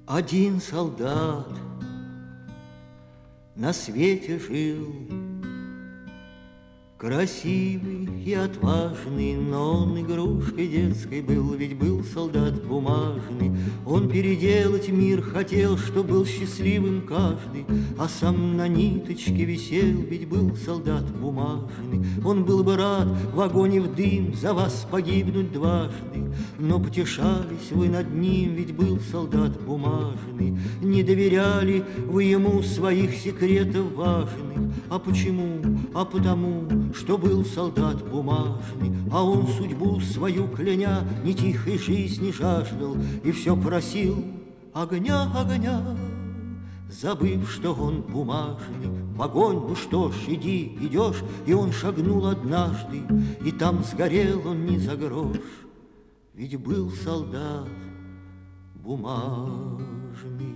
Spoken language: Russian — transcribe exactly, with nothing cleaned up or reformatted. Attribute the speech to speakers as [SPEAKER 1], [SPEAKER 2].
[SPEAKER 1] Один солдат на свете жил, красивый и отважный, но он игрушкой детской был, ведь был солдат бумажный. Он переделать мир хотел, чтоб был счастливым каждый, а сам на ниточке висел, ведь был солдат бумажный. Он был бы рад в огонь и в дым за вас погибнуть дважды, но потешались вы над ним, ведь был солдат бумажный. Не доверяли вы ему своих секретов важных. А почему? А потому, что был солдат бумажный, а он судьбу свою кляня ни тихой жизни жаждал и все просил огня, огня, забыв, что он бумажный. В огонь, ну что ж, иди, идешь, и он шагнул однажды, и там сгорел он не за грош, ведь был солдат бумажный.